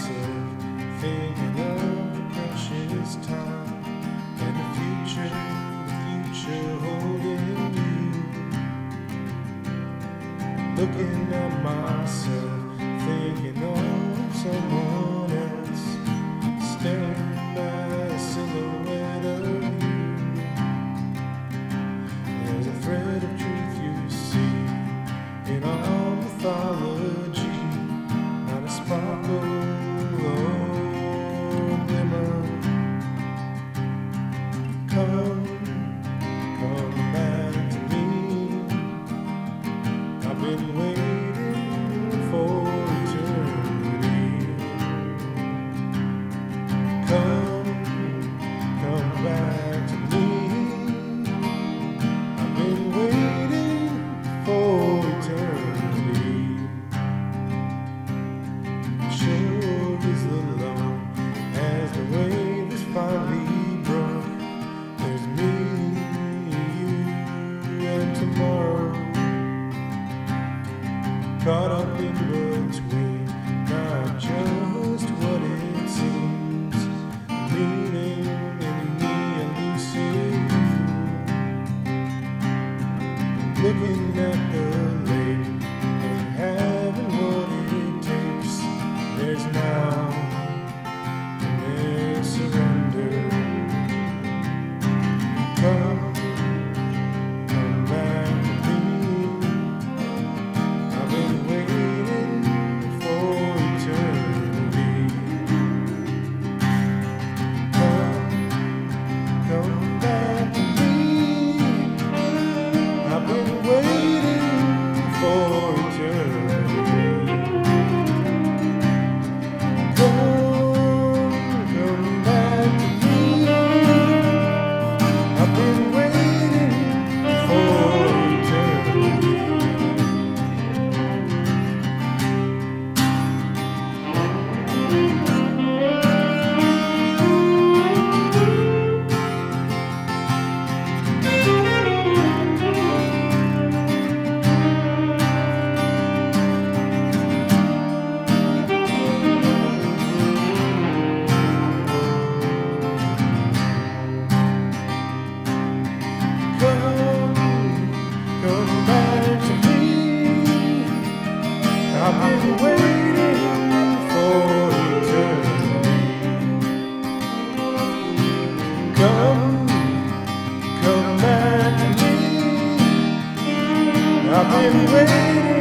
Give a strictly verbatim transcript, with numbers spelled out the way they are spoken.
myself, thinking of the precious time and the future, the future holding you. Looking at myself, thinking of someone else, staring at a silhouette of you. There's a thread of truth you see in our mythology, and a sparkle or glimmer. Come, come back to me. I've been waiting for eternity. Come, come back to me. I've been waiting for eternity. Sure is the love as the wave is finally broke. There's me, you, and tomorrow, caught up in between, not just what it seems, leaning in the elusive view, looking at the lake and having what it takes. There's now and there's surrender. Come, come back to me. I've been waiting for eternity. Come, come back to me. I've been waiting for eternity. Come, come back to me. I've been waiting for eternity. Come, come back to me. I've been waiting for eternity. Come, come back to me. I've been waiting